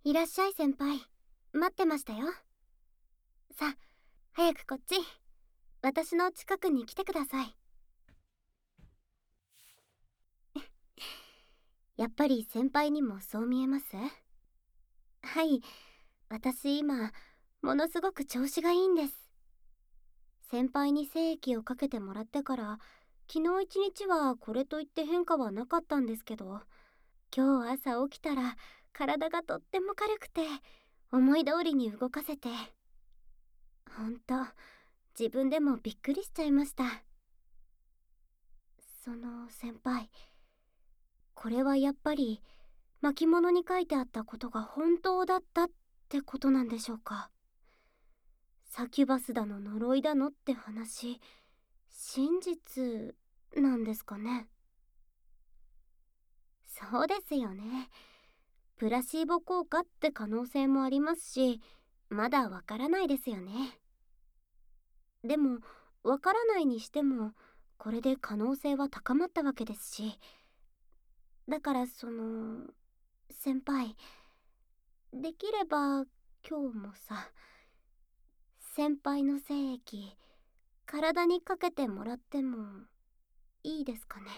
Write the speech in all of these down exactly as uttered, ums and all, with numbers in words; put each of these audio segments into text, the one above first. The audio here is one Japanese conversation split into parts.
いらっしゃい先輩。待ってましたよ。さあ、早くこっち。私の近くに来てください。やっぱり先輩にもそう見えます？はい、私今、ものすごく調子がいいんです。先輩に精液をかけてもらってから、昨日一日はこれといって変化はなかったんですけど、今日朝起きたら体がとっても軽くて、思い通りに動かせて、ほんと自分でもびっくりしちゃいました。その先輩、これはやっぱり巻物に書いてあったことが本当だったってことなんでしょうか？サキュバスだの呪いだのって話、真実なんですかね？そうですよね。プラシーボ効果って可能性もありますし、まだわからないですよね。でもわからないにしても、これで可能性は高まったわけですし、だからその先輩、できれば今日もさ、先輩の精液体にかけてもらってもいいですかね？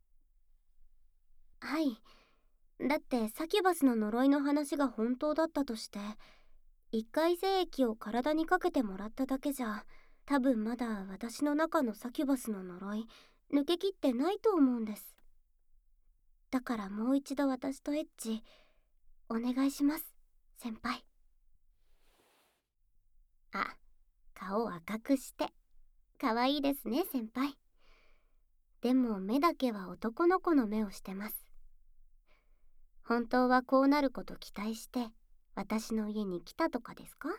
はい。だってサキュバスの呪いの話が本当だったとして、一回精液を体にかけてもらっただけじゃ、多分まだ私の中のサキュバスの呪い抜けきってないと思うんです。だからもう一度私とエッチお願いします、先輩。あ、顔赤くして可愛いですね、先輩。でも目だけは男の子の目をしてます。本当はこうなること期待して私の家に来たとかですか？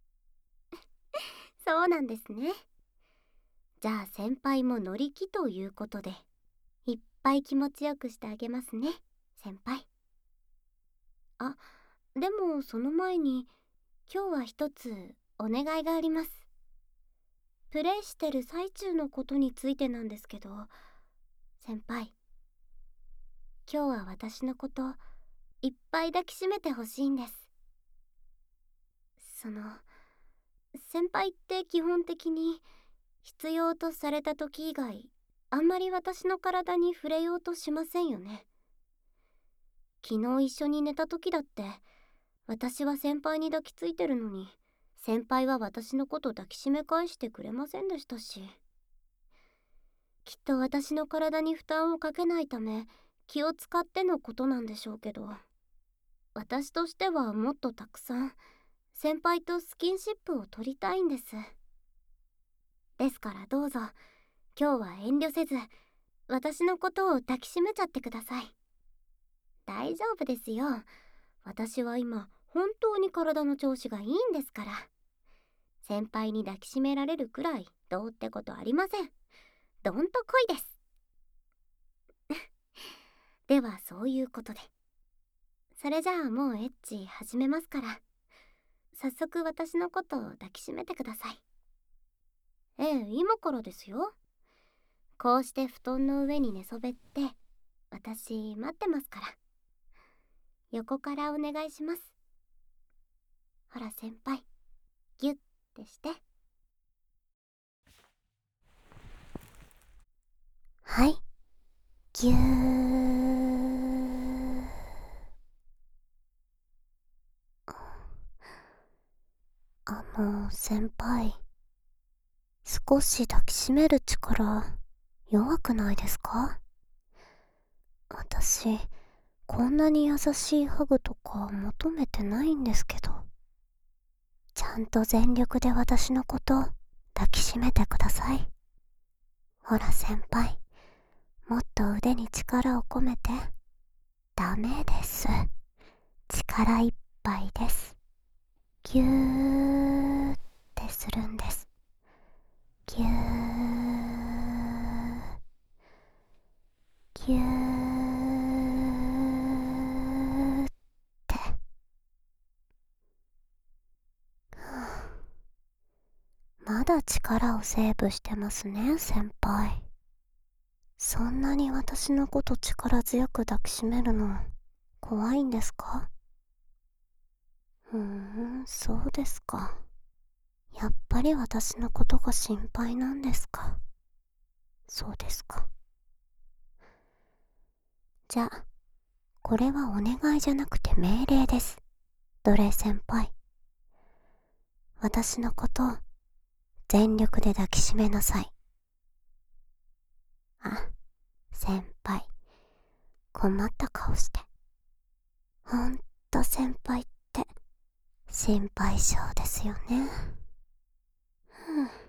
そうなんですね。じゃあ先輩も乗り気ということで、いっぱい気持ちよくしてあげますね、先輩。あ、でもその前に今日は一つお願いがあります。プレイしてる最中のことについてなんですけど、先輩、今日は私のこといっぱい抱きしめてほしいんです。その先輩って基本的に必要とされた時以外あんまり私の体に触れようとしませんよね。昨日一緒に寝た時だって私は先輩に抱きついてるのに、先輩は私のこと抱きしめ返してくれませんでしたし、きっと私の体に負担をかけないため気を使ってのことなんでしょうけど、私としてはもっとたくさん先輩とスキンシップを取りたいんです。ですからどうぞ今日は遠慮せず私のことを抱きしめちゃってください。大丈夫ですよ。私は今本当に体の調子がいいんですから。先輩に抱きしめられるくらいどうってことありません。どんと来いです。ではそういうことで、それじゃあもうエッチ始めますから、早速私のことを抱きしめてください。ええ、今からですよ。こうして布団の上に寝そべって私待ってますから。横からお願いします。ほら先輩、ギュッてして。はい、ぎゅー。あの先輩、少し抱きしめる力弱くないですか？私こんなに優しいハグとか求めてないんですけど、ちゃんと全力で私のこと抱きしめてください。ほら先輩、もっと腕に力を込めて。ダメです。力いっぱいです。ぎゅーってするんです。ぎゅー、ぎゅーって。まだ力をセーブしてますね、先輩。そんなに私のこと力強く抱きしめるの怖いんですか？ うーん、そうですか。やっぱり私のことが心配なんですか。そうですか。じゃあ、これはお願いじゃなくて命令です。奴隷先輩。私のことを全力で抱きしめなさい。あ、先輩。困った顔して。ほんと先輩って心配性ですよね。ふん。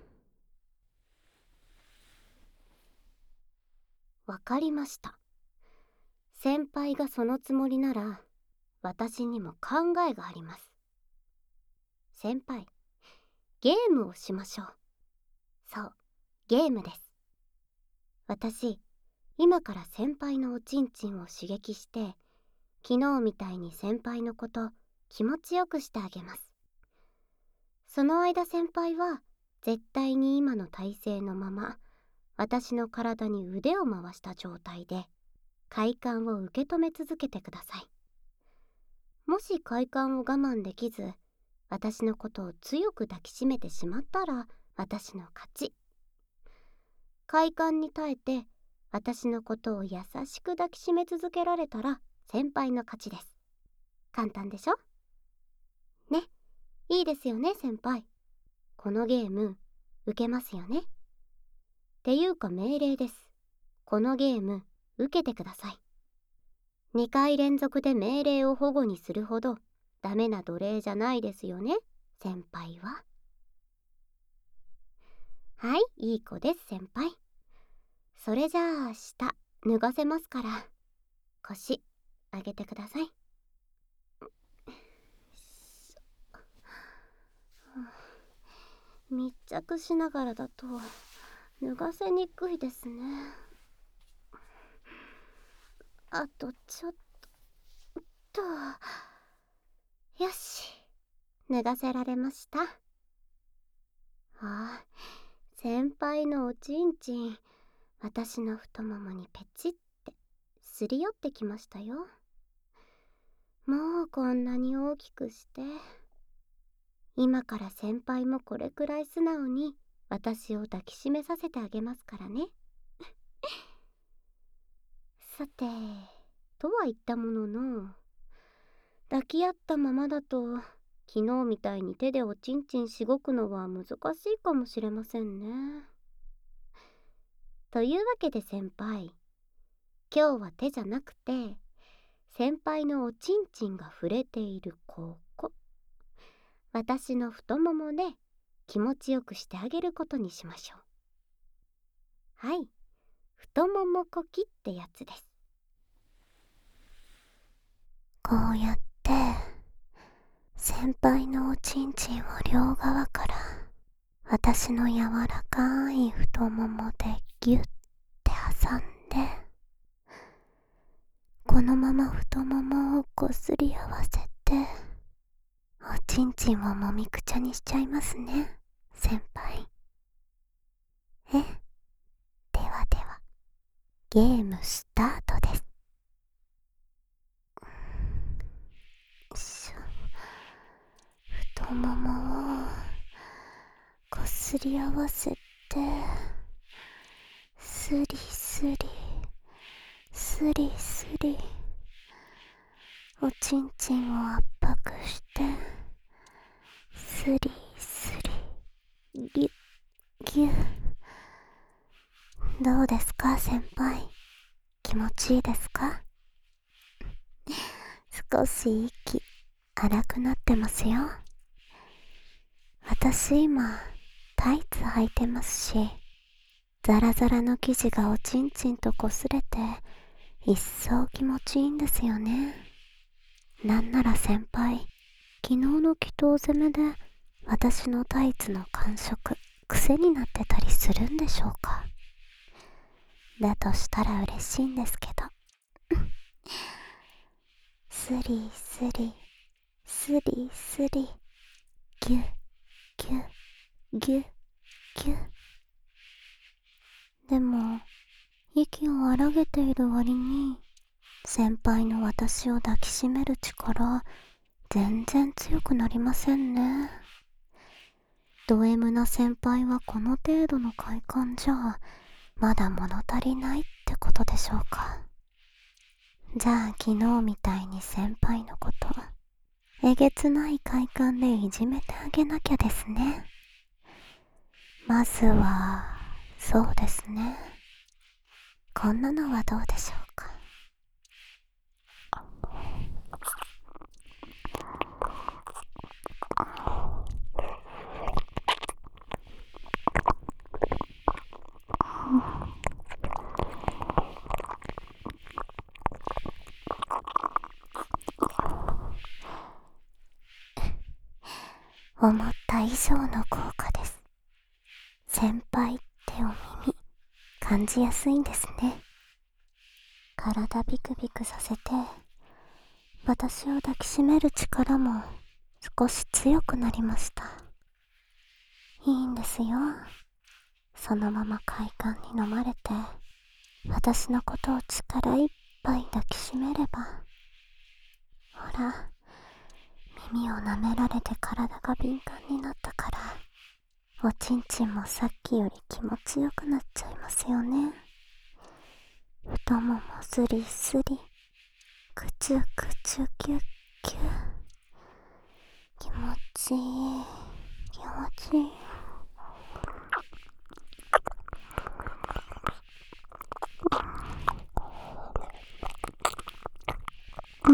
わかりました。先輩がそのつもりなら、私にも考えがあります。先輩、ゲームをしましょう。そう、ゲームです。私、今から先輩のおちんちんを刺激して、昨日みたいに先輩のこと気持ちよくしてあげます。その間先輩は絶対に今の体勢のまま、私の体に腕を回した状態で快感を受け止め続けてください。もし快感を我慢できず、私のことを強く抱きしめてしまったら私の勝ち。快感に耐えて私のことを優しく抱きしめ続けられたら先輩の勝ちです。簡単でしょ？ね、いいですよね先輩。このゲーム受けますよね。っていうか命令です。このゲーム受けてください。にかい連続で命令を保護にするほどダメな奴隷じゃないですよね先輩は。はい、いい子です先輩。それじゃあ下脱がせますから腰上げてください。密着しながらだと脱がせにくいですね。あとちょっと。よし、脱がせられました。ああ、先輩のおちんちん私の太ももにペチってすり寄ってきましたよ。もうこんなに大きくして、今から先輩もこれくらい素直に私を抱きしめさせてあげますからね。さて、とは言ったものの、抱き合ったままだと昨日みたいに手でおちんちんしごくのは難しいかもしれませんね。というわけで先輩、今日は手じゃなくて先輩のおちんちんが触れているここ、私の太ももで気持ちよくしてあげることにしましょう。はい、太ももこきってやつです。こうやって先輩のおちんちんを両側から私の柔らかい太ももでギュッて挟んで、このまま太ももをこすり合わせておちんちんをもみくちゃにしちゃいますね先輩。え、ではではゲームスタートです。よいしょ。太ももをこすり合わせてスリスリスリスリおちんちんを圧迫してスリスリギュッギュッ。どうですか先輩、気持ちいいですか？少し息荒くなってますよ。私今タイツ履いてますし、ザラザラの生地がおちんちんと擦れて一層気持ちいいんですよね。なんなら先輩、昨日の祈祷攻めで私のタイツの感触癖になってたりするんでしょうか？だとしたら嬉しいんですけどスリスリスリスリギュギュギュギュ。でも息を荒げている割に先輩の私を抱きしめる力全然強くなりませんね。ド M な先輩はこの程度の快感じゃまだ物足りないってことでしょうか。じゃあ昨日みたいに先輩のことえげつない快感でいじめてあげなきゃですね。まずはそうですね、こんなのはどうでしょうか。思った以上の効果です。先輩ってお耳感じやすいんですね。体ビクビクさせて私を抱きしめる力も少し強くなりました。いいんですよ、そのまま快感に飲まれて私のことを力いっぱい抱きしめれば、ほら耳を舐められて体が敏感になったからおちんちんもさっきより気持ちよくなっちゃいますよね。太ももスリスリ、くちゅくちゅキュッキュ、気持ちいい気持ちいい。うん、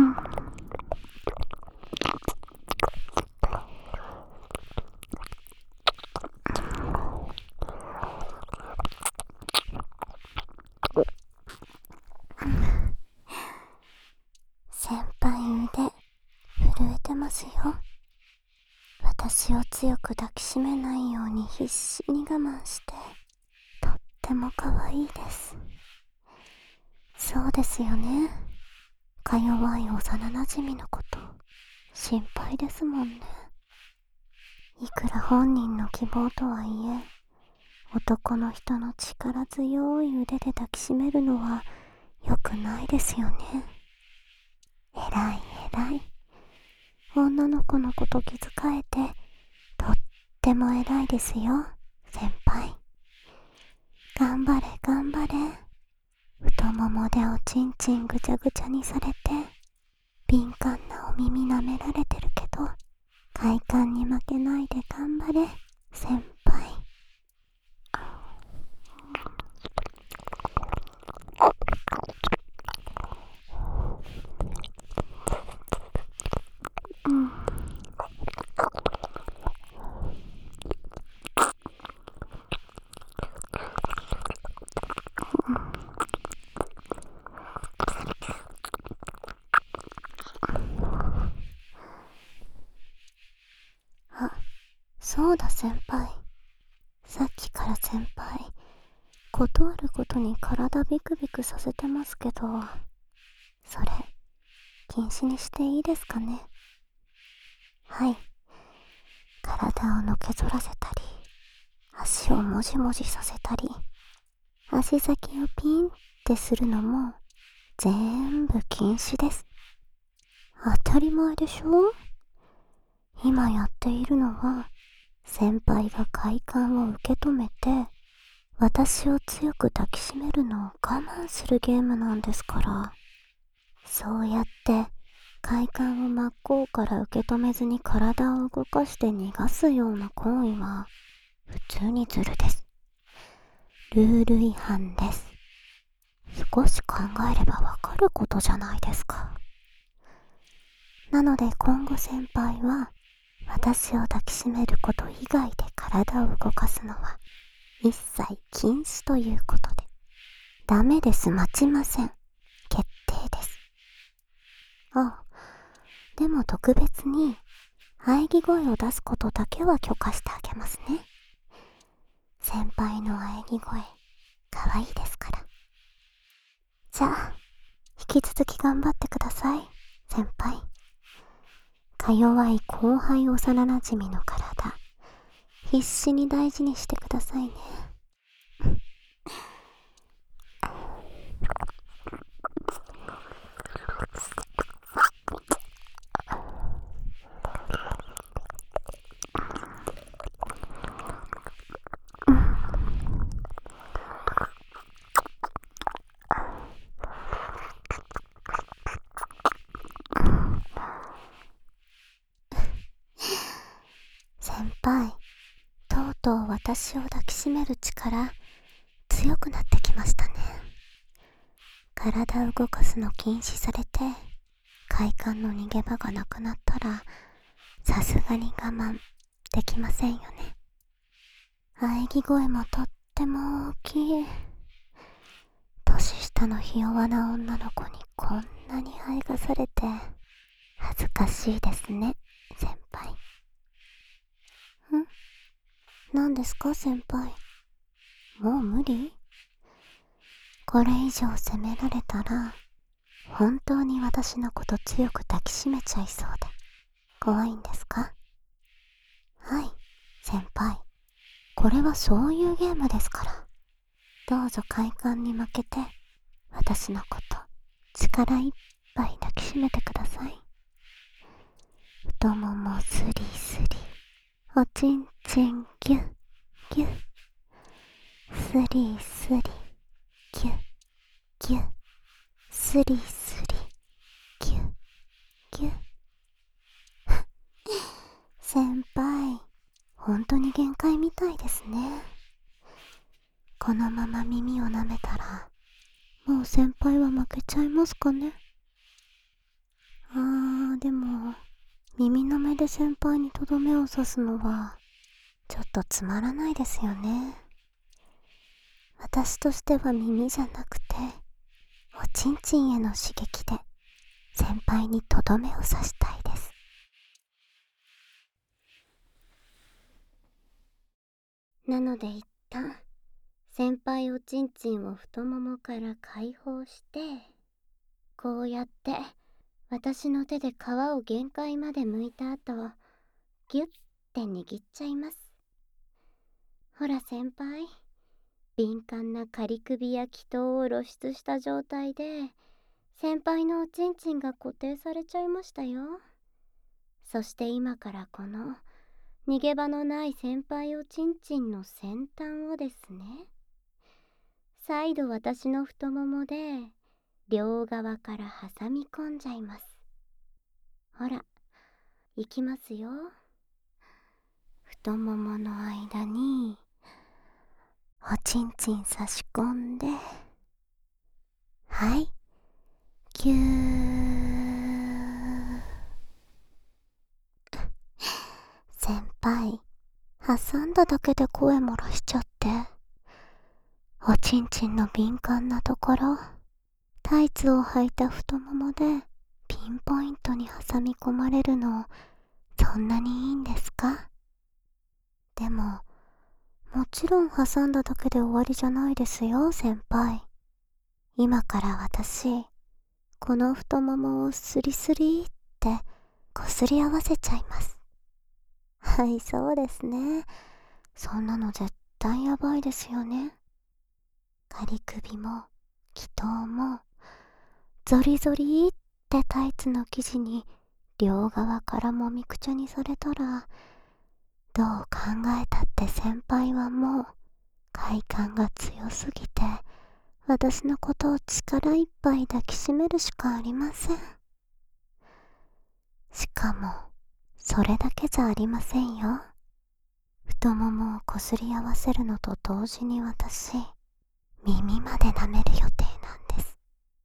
先輩腕震えてますよ。私を強く抱きしめないように必死に我慢してとっても可愛いです。そうですよね、か弱い幼馴染のこと心配ですもんね。いくら本人の希望とはいえ男の人の力強い腕で抱きしめるのは良くないですよね。えらいえらい、女の子のこと気遣えてとっても偉いですよ先輩。頑張れ頑張れ。太ももでおちんちんぐちゃぐちゃにされて敏感なお耳舐められてるけど快感に負けないで頑張れ先輩。うん、あ、そうだ先輩、さっきから先輩ことあるごとに体ビクビクさせてますけど、それ禁止にしていいですかね。はい、体をのけぞらせたり足をもじもじさせたり足先をピンってするのも全部禁止です。当たり前でしょ。今やっているのは先輩が快感を受け止めて私を強く抱きしめるのを我慢するゲームなんですから。そうやって快感を真っ向から受け止めずに体を動かして逃がすような行為は普通にズルです。ルール違反です。少し考えればわかることじゃないですか。なので今後先輩は私を抱きしめること以外で体を動かすのは一切禁止ということで。ダメです、待ちません、決定です。あ、でも特別に喘ぎ声を出すことだけは許可してあげますね。先輩の喘ぎ声かわいいですから。じゃあ引き続き頑張ってください先輩。か弱い後輩幼なじみの体必死に大事にしてくださいね。 輩、とうとう私を抱きしめる力強くなってきましたね。体動かすの禁止されて快感の逃げ場がなくなったらさすがに我慢できませんよね。喘ぎ声もとっても大きい。年下のひ弱な女の子にこんなに愛がされて恥ずかしいですね、先輩。ん？何ですか、先輩。もう無理？これ以上責められたら本当に私のこと強く抱きしめちゃいそうで怖いんですか？はい、先輩。これはそういうゲームですから。どうぞ快感に負けて私のこと力いっぱい抱きしめてください。太ももスリスリ、おちんちんギュッギュッ、スリスリギュッギュッ、スリスリギュッギュッ。先輩、本当に限界みたいですね。このまま耳を舐めたらもう先輩は負けちゃいますかね。あー、でも耳の目で先輩にとどめを刺すのはちょっとつまらないですよね。私としては耳じゃなくておちんちんへの刺激で先輩にとどめを刺したいです。なので一旦先輩おちんちんを太ももから解放して、こうやって私の手で皮を限界まで剥いた後ギュッて握っちゃいます。ほら先輩、敏感な仮首や気筒を露出した状態で先輩のおちんちんが固定されちゃいましたよ。そして今からこの逃げ場のない先輩おちんちんの先端をですね、再度私の太ももで両側から挟み込んじゃいます。ほら、いきますよ。太ももの間におちんちん差し込んで、はい、ぎゅー。先輩、挟んだだけで声漏らしちゃって。おちんちんの敏感なところ、タイツを履いた太ももでピンポイントに挟み込まれるの、そんなにいいんですか？でも、もちろん挟んだだけで終わりじゃないですよ、先輩。今から私、この太ももをスリスリってこすり合わせちゃいます。はい、そうですね。そんなの絶対やばいですよね。仮首も気筒もゾリゾリってタイツの生地に両側からもみくちゃにされたら、どう考えたって先輩はもう快感が強すぎて私のことを力いっぱい抱きしめるしかありません。しかもそれだけじゃありませんよ。太ももをこすり合わせるのと同時に私、耳まで舐める予定なんです。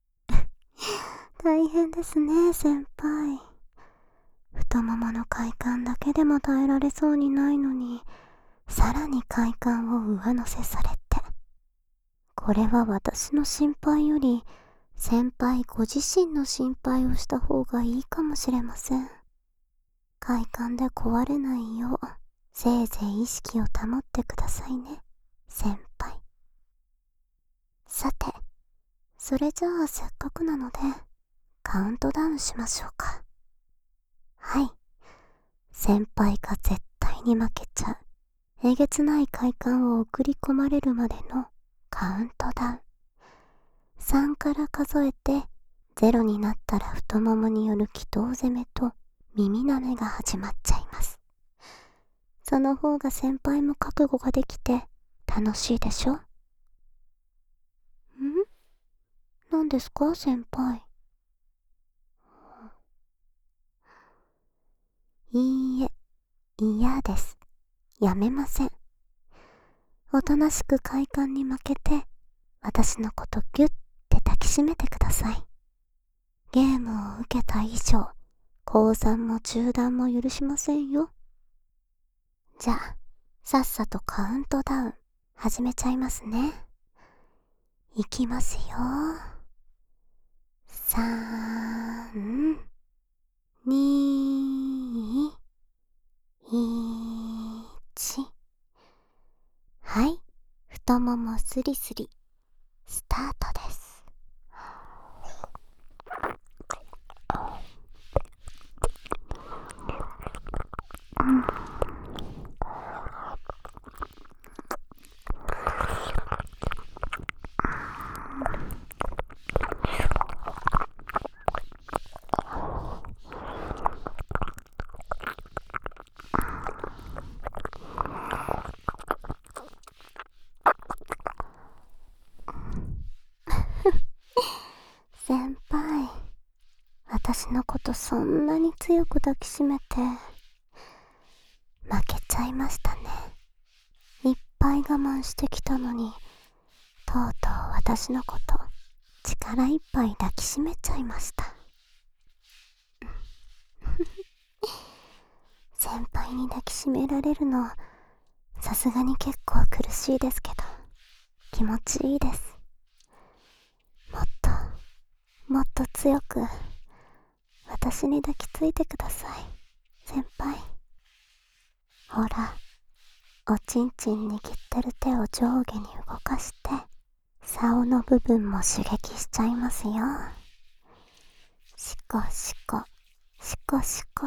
大変ですね、先輩。太ももの快感だけでも耐えられそうにないのに、さらに快感を上乗せされて。これは私の心配より、先輩ご自身の心配をした方がいいかもしれません。快感で壊れないよう、せいぜい意識を保ってくださいね、先輩。さて、それじゃあせっかくなので、カウントダウンしましょうか。はい。先輩が絶対に負けちゃう、えげつない快感を送り込まれるまでのカウントダウン。さんから数えて、ゼロになったら太ももによる気筒攻めと耳舐めが始まっちゃいます。その方が先輩も覚悟ができて楽しいでしょ？ん？何ですか、先輩。いいえ、嫌です。 やめません。おとなしく快感に負けて、私のことギュッて抱きしめてください。ゲームを受けた以上、降参も中断も許しませんよ。じゃあ、さっさとカウントダウン始めちゃいますね。いきますよ。さん、に、いち。はい、太ももスリスリ、スタートです。先輩、私のことそんなに強く抱きしめて負けちゃいましたね。いっぱい我慢してきたのに、とうとう私のこと力いっぱい抱きしめちゃいました。先輩に抱きしめられるのさすがに結構苦しいですけど、気持ちいいです。もっともっと強く私に抱きついてください、先輩。ほら、おちんちん握ってる手を上下に動かして竿の部分も刺激しちゃいますよ。シコシコシコシコって、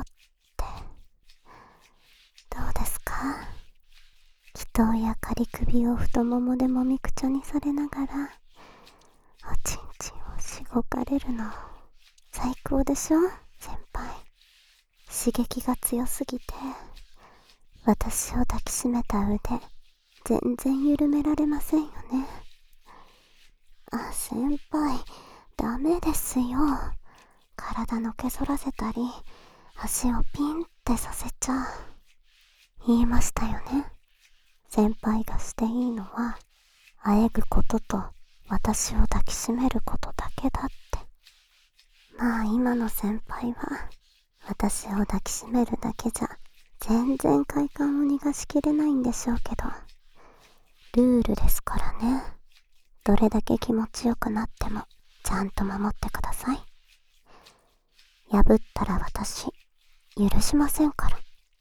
どうですか？祈祷や仮首を太ももでもみくちゃにされながらおちんちんをしごかれるの最高でしょ、先輩。刺激が強すぎて私を抱きしめた腕全然緩められませんよね。あ、先輩、ダメですよ。体のけ反らせたり足をピンってさせちゃ言いましたよね。先輩がしていいのはあえぐことと私を抱きしめることだけだって。まあ今の先輩は私を抱きしめるだけじゃ全然快感を逃がしきれないんでしょうけど、ルールですからね。どれだけ気持ちよくなってもちゃんと守ってください。破ったら私許しませんから。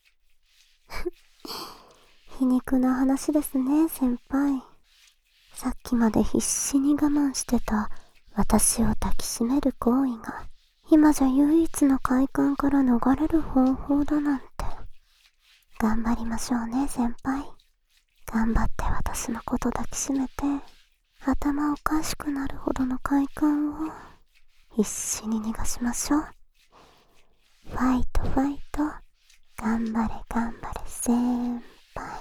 皮肉な話ですね、先輩。さっきまで必死に我慢してた私を抱きしめる行為が今じゃ唯一の快感から逃れる方法だなんて。頑張りましょうね、先輩。頑張って私のこと抱きしめて頭おかしくなるほどの快感を必死に逃がしましょう。ファイトファイト、頑張れ頑張れ先輩。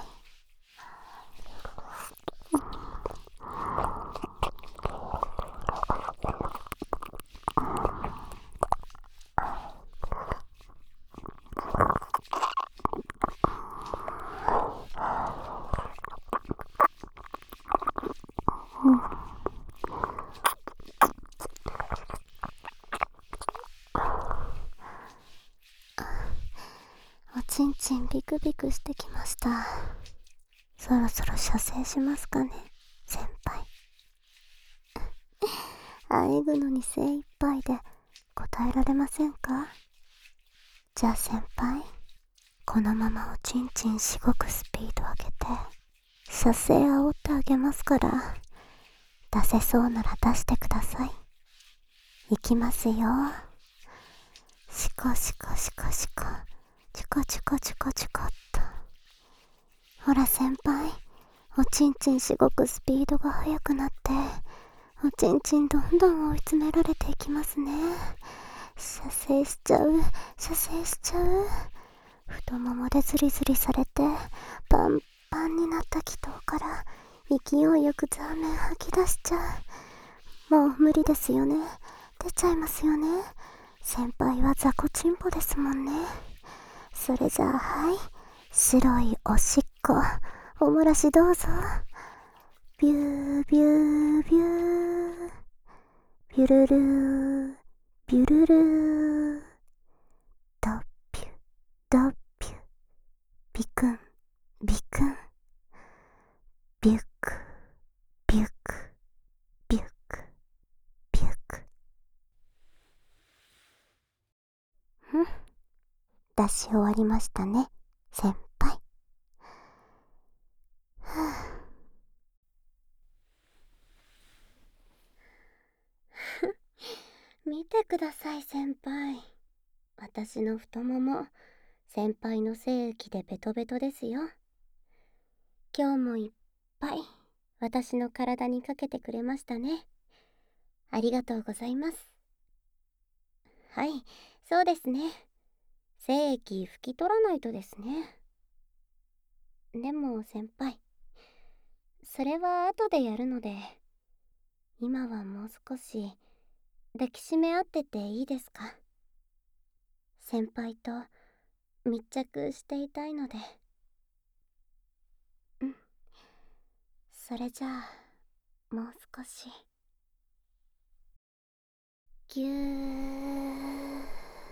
おちんちんビクビクしてきました。そろそろ射精しますかね、先輩。あえぐのに精一杯で答えられませんか？じゃあ先輩、このままおちんちんしごくスピード上げて射精煽ってあげますから、出せそうなら出してください。いきますよ。シコシコシコシコ、チコチコチコチコっと。ほら先輩、おちんちんしごくスピードが速くなっておちんちんどんどん追い詰められていきますね。射精しちゃう、射精しちゃう。太ももでズリズリされてパンパンになった気筒から勢いよくザーメン吐き出しちゃう。もう無理ですよね、出ちゃいますよね。先輩は雑魚チンポですもんね。それじゃあ、はい、白いおしっこ、おもらしどうぞ。ビュービュービュー。ビュルルー、ビュルルー。ドッピュ、ドッピュ。ビクン、ビクン。ビュック、ビュック、ビュック、ビュック。ふん。出し終わりましたね、先輩。見てください、先輩。私の太もも、先輩の精液でベトベトですよ。今日もいっぱい私の体にかけてくれましたね。ありがとうございます。はい、そうですね。精液拭き取らないとですね。でも先輩、それは後でやるので、今はもう少し抱きしめ合ってていいですか？先輩と密着していたいので。うん。それじゃあ、もう少し。ぎゅー。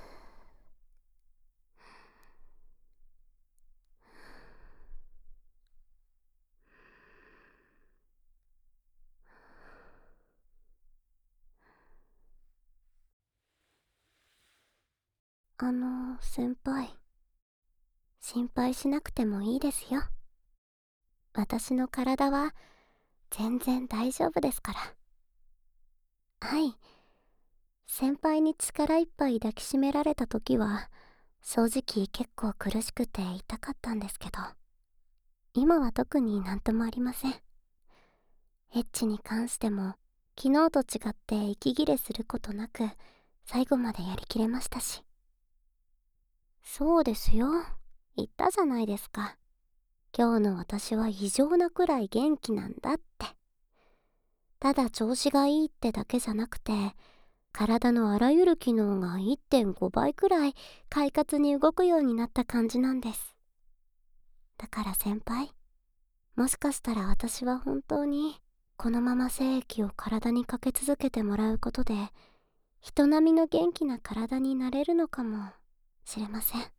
あの、先輩。心配しなくてもいいですよ。私の体は全然大丈夫ですから。はい。先輩に力いっぱい抱きしめられた時は、正直結構苦しくて痛かったんですけど、今は特になんともありません。エッチに関しても、昨日と違って息切れすることなく、最後までやりきれましたし。そうですよ。言ったじゃないですか。今日の私は異常なくらい元気なんだって。ただ調子がいいってだけじゃなくて、体のあらゆる機能が いってんご 倍くらい快活に動くようになった感じなんです。だから先輩、もしかしたら私は本当にこのまま精液を体にかけ続けてもらうことで、人並みの元気な体になれるのかもしれません。ん？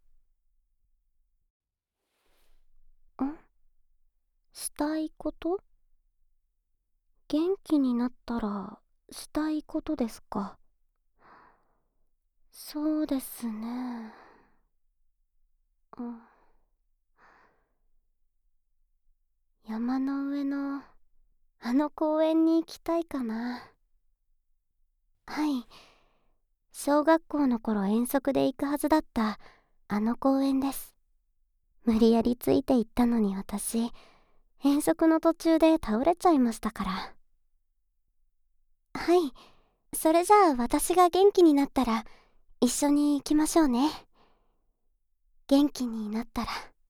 したいこと？元気になったらしたいことですか？そうですね。うん。山の上のあの公園に行きたいかな。はい。小学校の頃遠足で行くはずだったあの公園です。無理やりついて行ったのに私、遠足の途中で倒れちゃいましたから。はい。それじゃあ私が元気になったら一緒に行きましょうね。元気になったら。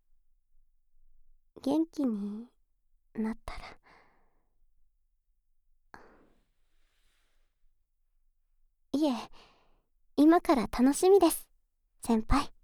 元気になったら。いえ、今から楽しみです、先輩。